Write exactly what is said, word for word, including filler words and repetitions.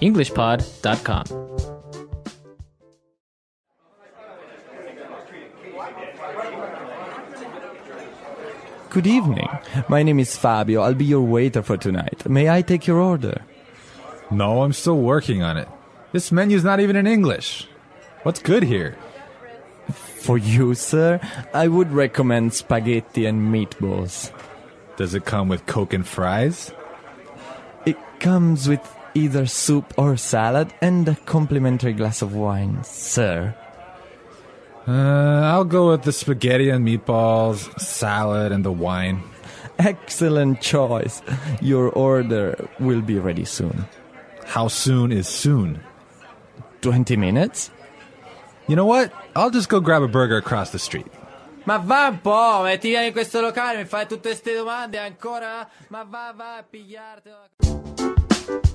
english pod dot com. Good evening. My name is Fabio. I'll be your waiter for tonight. May I take your order? No, I'm still working on it. This menu's not even in English. What's good here? For you, sir, I would recommend spaghetti and meatballs. Does it come with Coke and fries? It comes with either soup or salad and a complimentary glass of wine, sir. Uh, I'll go with the spaghetti and meatballs, salad, and the wine. Excellent choice. Your order will be ready soon. How soon is soon? Twenty minutes? You know what? I'll just go grab a burger across the street. Ma va un po', e ti vieni in questo locale, mi fai tutte queste domande ancora? Ma va, va a pigliartelo.